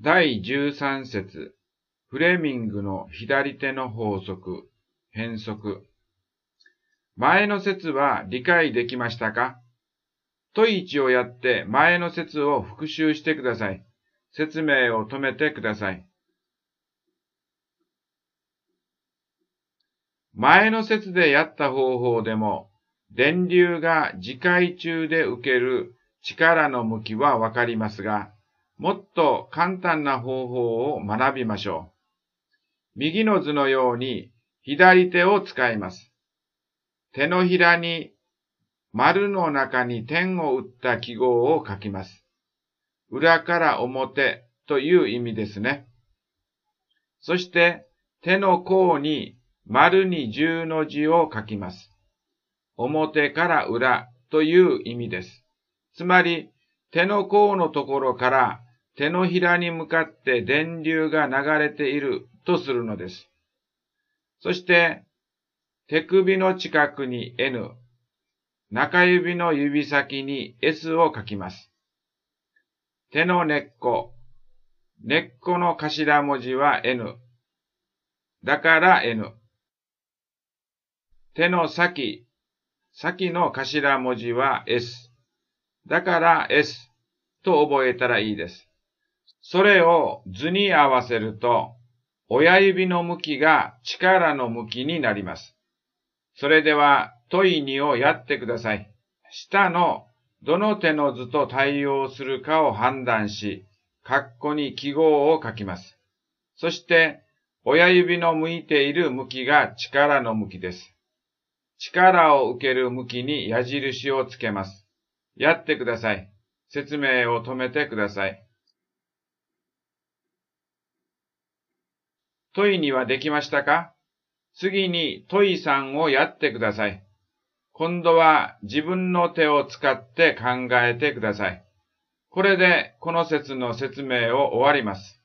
第13節、フレミングの左手の法則、変則。前の説は理解できましたか？問1をやって前の説を復習してください。説明を止めてください。前の説でやった方法でも、電流が磁界中で受ける力の向きはわかりますが、もっと簡単な方法を学びましょう。右の図のように左手を使います。手のひらに丸の中に点を打った記号を書きます。裏から表という意味ですね。そして手の甲に丸に10の字を書きます。表から裏という意味です。つまり手の甲のところから手のひらに向かって電流が流れているとするのです。そして手首の近くに N、中指の指先に S を書きます。手の根っこの頭文字は N。だから N。手の先の頭文字は S。だから S と覚えたらいいです。それを図に合わせると、親指の向きが力の向きになります。それでは問2をやってください。下のどの手の図と対応するかを判断し、括弧に記号を書きます。そして、親指の向いている向きが力の向きです。力を受ける向きに矢印をつけます。やってください。説明を止めてください。問2はできましたか？次に問3をやってください。今度は自分の手を使って考えてください。これでこの説の説明を終わります。